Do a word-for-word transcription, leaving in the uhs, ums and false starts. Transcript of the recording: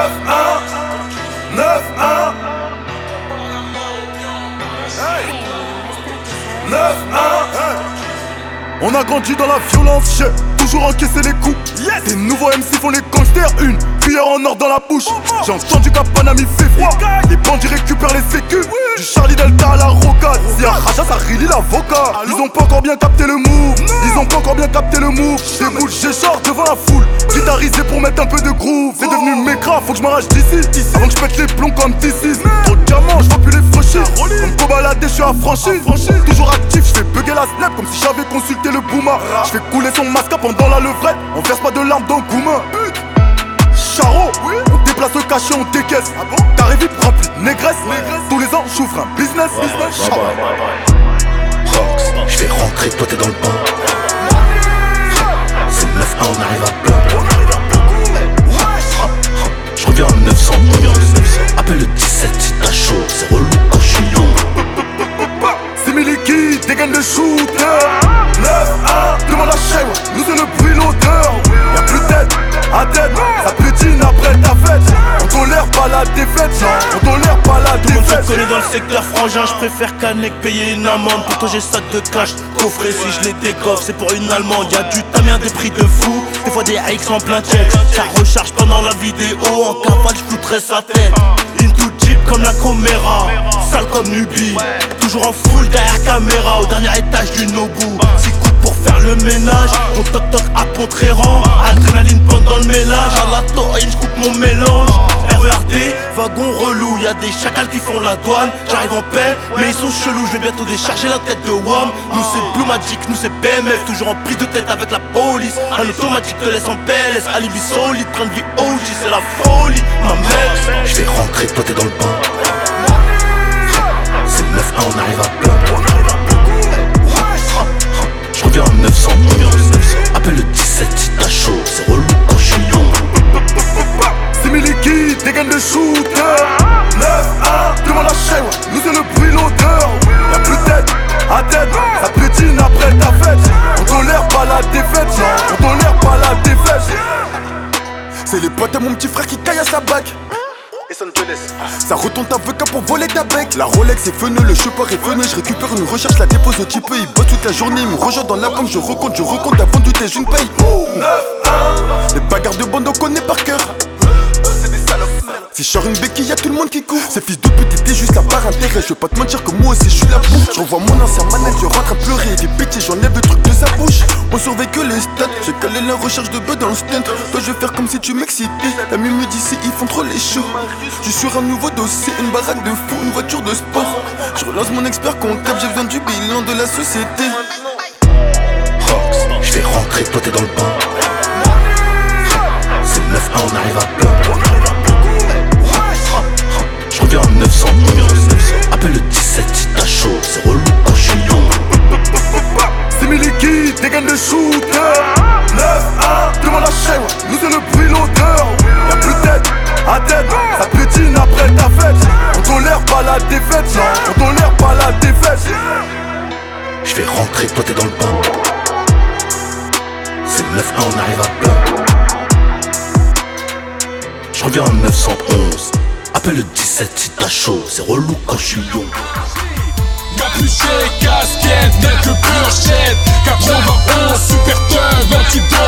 neuf un neuf un neuf un. On a grandi dans la violence, j'ai toujours encaissé les coups. Yes. Les nouveaux M C font les gangsters, une cuillère en or dans la bouche. J'ai entendu qu'à Paname fait froid, les bandits récupèrent les sécus. Du Charlie Delta à la rocade, si un Raja ça relie l'avocat. Ils ont pas encore bien capté le move, ils ont pas encore bien capté le move. J'déboule, j'échore devant la foule, guitarisé pour mettre un peu de groove. C'est devenu mécra, faut que je m'arrache d'ici, avant que je pète les plombs comme T six. Trop de diamants, j'vois plus les franchir. Comme Kobalade, je suis affranchi. Toujours actif, j'fais bugger la snap comme si j'avais consulté le Bouma. J'fais couler son masque pendant la levrette, on verse pas de larmes dans le Goumin. Charo, oui. On déplace le cachet, on décaisse. Ah bon? Carré vip rempli, négresse. négresse. Tous les ans, j'ouvre un business. Ouais, business. Ouais, ouais, ouais, ouais. Je vais rentrer, toi t'es dans le bain. C'est le neuf un, on arrive à plein. Je reviens en neuf cents. Appelle le dix-sept si t'as chaud. C'est relou quand je suis young. C'est Miliki, dégaine de shooter. neuf un, demande à Shewa, nous c'est le bruit, l'odeur. Y'a plus de tête, à tête, ça pétine après ta fête. On tolère pas la défaite, on tolère pas la défaite. Tout le monde se connaît dans le secteur frangin, je préfère canner que payer une amende. Pourtant j'ai sac de cash, coffret si je les décoffre, c'est pour une allemande. Y'a du tamien, des prix de fou, des fois des X en plein check. Ça recharge pendant la vidéo, en cavale je foutrais sa tête. Into Jeep comme la Comera, sale comme Nubi. Toujours en full derrière caméra, au dernier étage du Nobu. Six coups pour faire le ménage, on toc toc à Pontréran. Adrénaline pendant le ménage, à la taurine je coupe mon mélange. R E R D, wagon relou, y'a des chacals qui font la douane. J'arrive en paix, mais ils sont chelous, je vais bientôt décharger la tête de Wam. Nous c'est Blue Magic, nous c'est B M F, toujours en prise de tête avec la police. Un automatique te laisse en P L S, alibi solide, train de vie O G, c'est la folie, ma mère. Je vais rentrer, toi t'es dans le bain. C'est le neuf un, on arrive à plein. Je reviens en neuf cents. Appelle le dix-sept si t'as chaud. C'est relou quand je suis young. C'est Miliki, dégaine de shooter. neuf un, demande à Shewa, nous c'est le bruit, l'odeur. Y'a plus de tête, à tête, ça pétine après ta fête. On tolère pas la défaite, on tolère pas la défaite. C'est les potes à mon petit frère qui caille à sa bague. Ça retourne ta avocat pour voler ta bec. La Rolex est feneux, le chauffeur est venu. Je récupère une recherche, la dépose au type. Il bosse toute la journée, il me rejoint dans la banque. Je recompte, je recompte, avant tout est une paye. neuf un. Les bagarres de bande on connaît par cœur. Si je sors une béquille, y'a tout le monde qui court. Ces fils de pute étaient juste là par intérêt. Je veux pas te mentir que moi aussi je suis là pour. Je revois mon ancien manette, je rentre à pleurer. Des pitiés, j'enlève le truc de sa bouche. On surveille que les stats. J'ai calé la recherche de bœufs dans le stunt. Toi je vais faire comme si tu m'excitais. La mime me dit si ils font trop les shows. Je suis sur un nouveau dossier, une baraque de fou, une voiture de sport. Je relance mon expert comptable, j'ai besoin du bilan de la société. Je vais rentrer, toi t'es dans le bain. C'est le neuf un, on arrive à plein. Je reviens en neuf cents. Appelle le dix-sept si t'as chaud. C'est relou quand je suis young. C'est Miliki, dégaine de shooter. neuf un, demande à Shewa, nous c'est le bruit, l'odeur. Y'a plus de tête, à tête, ça pétine après ta fête. On tolère pas la défaite, on tolère pas la défaite. Je vais rentrer, toi t'es dans le bain. C'est le neuf un, on arrive à plein. Je reviens en neuf cent onze. Appelle le dix-sept si t'as chaud, c'est relou quand je suis young. Capuché, casquette, net de pure shit. quatre-vingt-onze, super thug, antidote.